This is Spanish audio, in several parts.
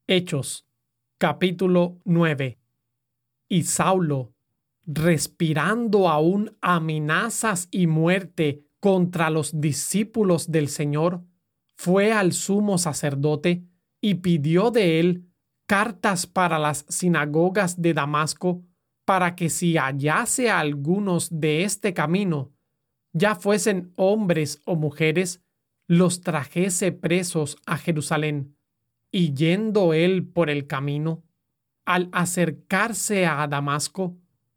Hechos, capítulo 9. Y Saulo, respirando aún amenazas y muerte contra los discípulos del Señor, fue al sumo sacerdote y pidió de él cartas para las sinagogas de Damasco, para que si hallase a algunos de este camino, ya fuesen hombres o mujeres, los trajese presos a Jerusalén. Y yendo él por el camino, al acercarse a Damasco,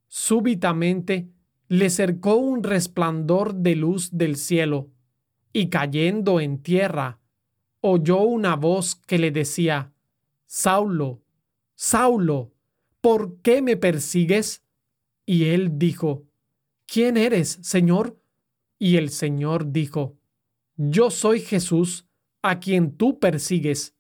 súbitamente le cercó un resplandor de luz del cielo, y cayendo en tierra, oyó una voz que le decía: Saulo, Saulo, ¿por qué me persigues? Y él dijo: ¿Quién eres, Señor? Y el Señor dijo: Yo soy Jesús, a quien tú persigues.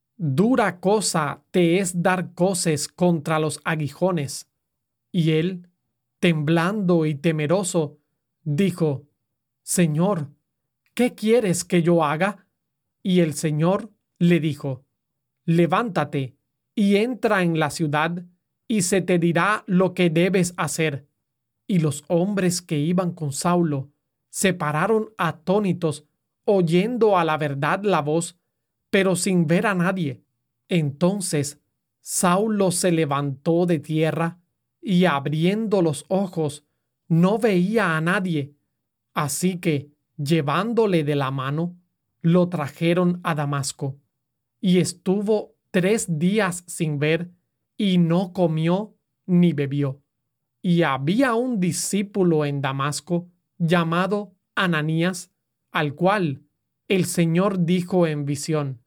Dura cosa te es dar coces contra los aguijones. Y él, temblando y temeroso, dijo: Señor, ¿qué quieres que yo haga? Y el Señor le dijo: Levántate y entra en la ciudad, y se te dirá lo que debes hacer. Y los hombres que iban con Saulo se pararon atónitos, oyendo a la verdad la voz, pero sin ver a nadie. Entonces Saulo se levantó de tierra y, abriendo los ojos, no veía a nadie. Así que, llevándole de la mano, lo trajeron a Damasco. Y estuvo 3 días sin ver, y no comió ni bebió. Y había un discípulo en Damasco llamado Ananías, al cual el Señor dijo en visión: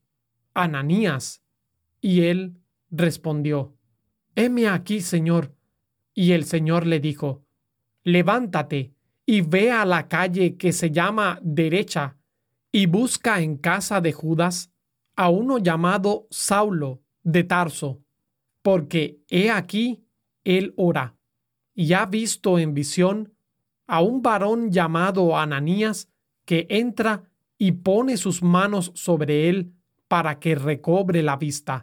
Ananías. Y él respondió: Heme aquí, Señor. Y el Señor le dijo: Levántate y ve a la calle que se llama Derecha, y busca en casa de Judas a uno llamado Saulo de Tarso, porque he aquí él ora, y ha visto en visión a un varón llamado Ananías, que entra y pone sus manos sobre él para que recobre la vista.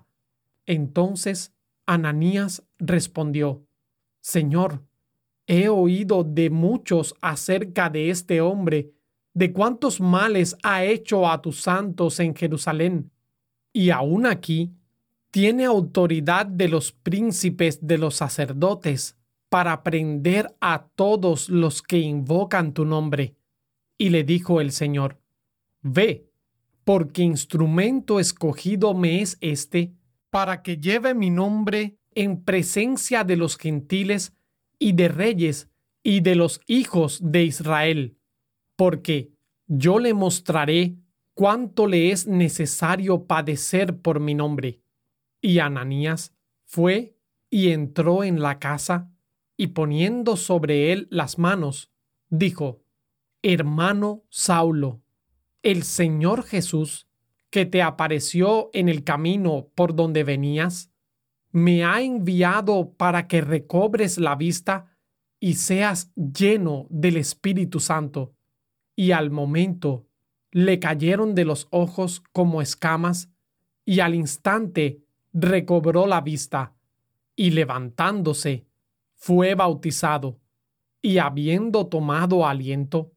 Entonces Ananías respondió: Señor, he oído de muchos acerca de este hombre, de cuántos males ha hecho a tus santos en Jerusalén, y aún aquí tiene autoridad de los príncipes de los sacerdotes para prender a todos los que invocan tu nombre. Y le dijo el Señor: Ve, porque instrumento escogido me es este, para que lleve mi nombre en presencia de los gentiles y de reyes y de los hijos de Israel, porque yo le mostraré cuánto le es necesario padecer por mi nombre. Y Ananías fue y entró en la casa, y poniendo sobre él las manos, dijo: Hermano Saulo, el Señor Jesús, que te apareció en el camino por donde venías, me ha enviado para que recobres la vista y seas lleno del Espíritu Santo. Y al momento le cayeron de los ojos como escamas, y al instante recobró la vista, y levantándose, fue bautizado, y habiendo tomado aliento,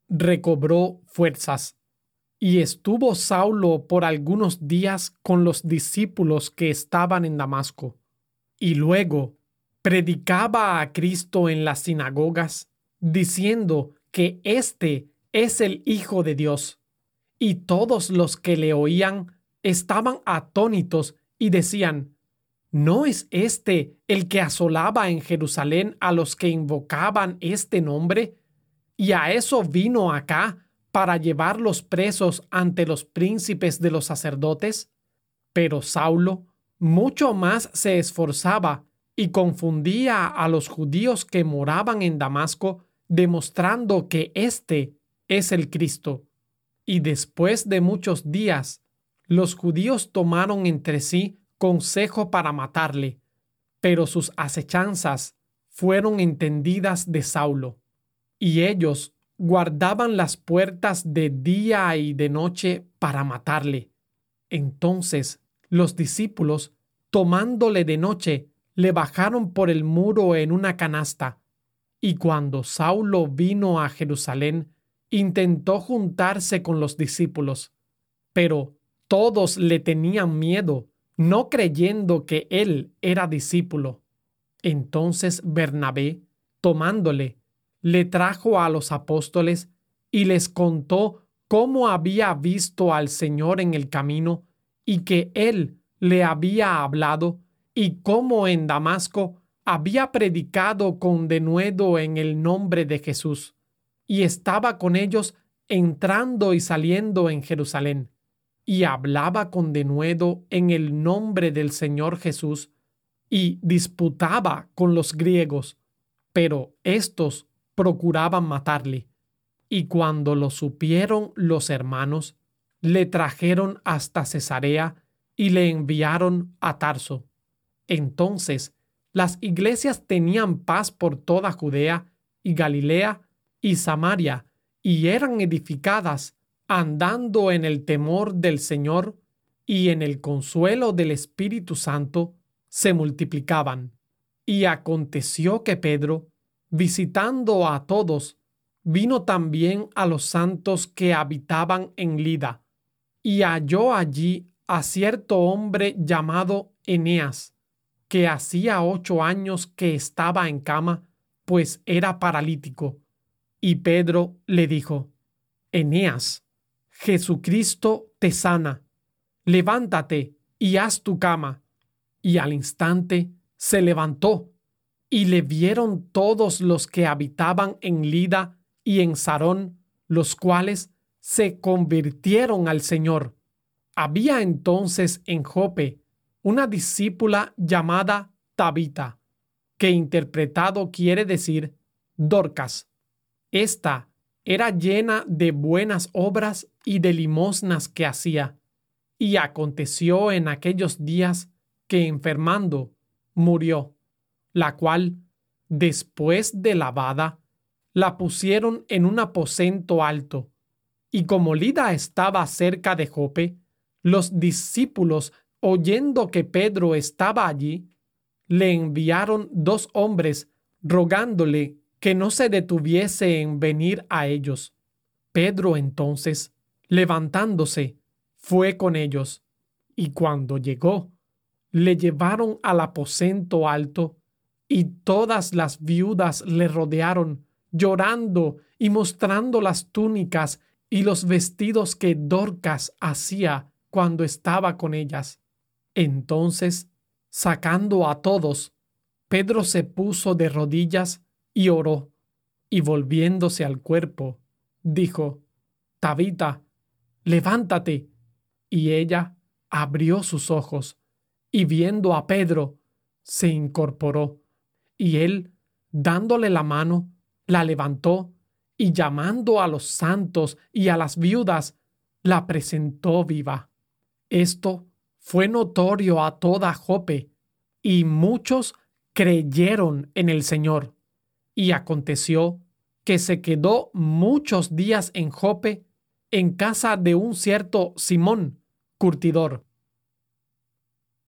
recobró fuerzas. Y estuvo Saulo por algunos días con los discípulos que estaban en Damasco, y luego predicaba a Cristo en las sinagogas, diciendo que éste es el Hijo de Dios. Y todos los que le oían estaban atónitos y decían: ¿No es este el que asolaba en Jerusalén a los que invocaban este nombre? Y a eso vino acá, para llevarlos presos ante los príncipes de los sacerdotes. Pero Saulo mucho más se esforzaba y confundía a los judíos que moraban en Damasco, demostrando que éste es el Cristo. Y después de muchos días, los judíos tomaron entre sí consejo para matarle, pero sus acechanzas fueron entendidas de Saulo, y ellos guardaban las puertas de día y de noche para matarle. Entonces los discípulos tomándole de noche, le bajaron por el muro en una canasta. Y cuando Saulo vino a Jerusalén, intentó juntarse con los discípulos, pero todos le tenían miedo, no creyendo que él era discípulo. Entonces Bernabé, tomándole, le trajo a los apóstoles y les contó cómo había visto al Señor en el camino y que él le había hablado, y cómo en Damasco había predicado con denuedo en el nombre de Jesús, y estaba con ellos entrando y saliendo en Jerusalén, y hablaba con denuedo en el nombre del Señor Jesús, y disputaba con los griegos, pero éstos procuraban matarle. Y cuando lo supieron los hermanos, le trajeron hasta Cesarea y le enviaron a Tarso. Entonces, las iglesias tenían paz por toda Judea y Galilea y Samaria, y eran edificadas, andando en el temor del Señor y en el consuelo del Espíritu Santo, se multiplicaban. Y aconteció que Pedro, visitando a todos, vino también a los santos que habitaban en Lida, y halló allí a cierto hombre llamado Eneas, que hacía 8 años que estaba en cama, pues era paralítico. Y Pedro le dijo: Eneas, Jesucristo te sana. Levántate y haz tu cama. Y al instante se levantó, y le vieron todos los que habitaban en Lida y en Sarón, los cuales se convirtieron al Señor. Había entonces en Jope una discípula llamada Tabita, que interpretado quiere decir Dorcas. Esta era llena de buenas obras y de limosnas que hacía. Y aconteció en aquellos días que, enfermando, murió, la cual, después de lavada, la pusieron en un aposento alto. Y como Lida estaba cerca de Jope, los discípulos, oyendo que Pedro estaba allí, le enviaron 2 hombres rogándole que no se detuviese en venir a ellos. Pedro entonces, levantándose, fue con ellos, y cuando llegó, le llevaron al aposento alto, y todas las viudas le rodearon, llorando y mostrando las túnicas y los vestidos que Dorcas hacía cuando estaba con ellas. Entonces, sacando a todos, Pedro se puso de rodillas y oró, y volviéndose al cuerpo, dijo: Tabita, levántate. Y ella abrió sus ojos, y viendo a Pedro, se incorporó, y él, dándole la mano, la levantó, y llamando a los santos y a las viudas, la presentó viva. Esto fue notorio a toda Jope, y muchos creyeron en el Señor. Y aconteció que se quedó muchos días en Jope, en casa de un cierto Simón, curtidor.